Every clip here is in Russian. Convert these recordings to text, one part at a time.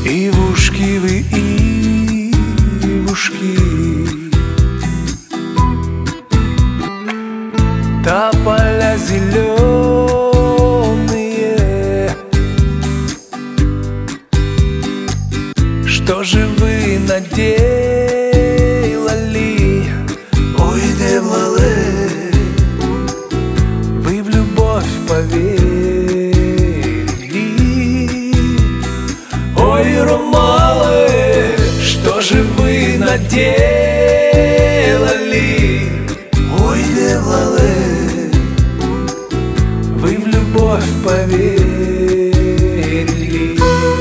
Ивушки вы, ивушки, тополя зеленые, что же вы наделали? Ой, девлале, вы в любовь поверили. Ой, ромалы, что же вы наделали? Ой, девлале, вы в любовь поверили.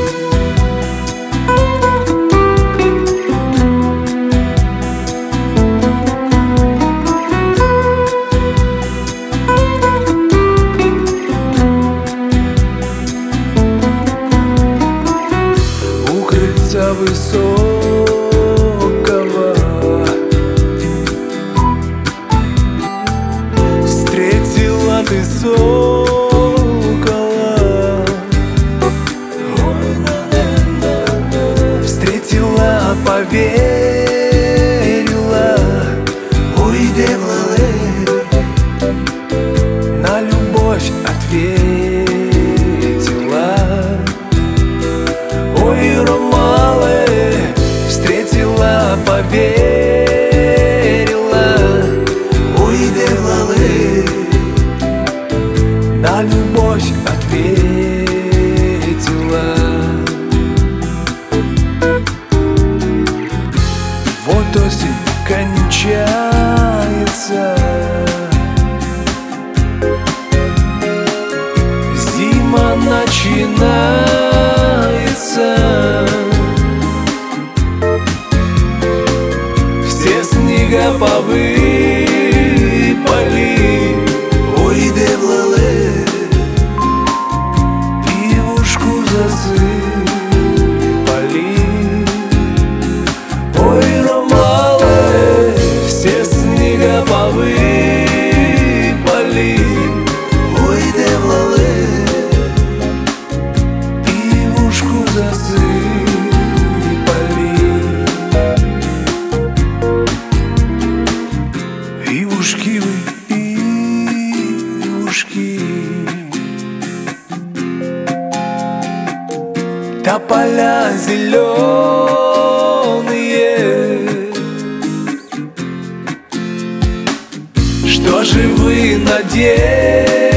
У крыльца высокого встретила ты сокола, встретила, поверила. Ой, девлале, на любовь ответила. Ой, ромалы, встретила, поверила. Ой, девлале, на любовь ответила. Вот осень кончается, зима начинается. Все снега повыпали. Ой, девлале, ивушку засыпали. Ой, ромалы, все снега повыпали. Ой, девлале, ивушку засыпали. Ивушки вы, ивушки, тополя зеленые, что же вы наделали?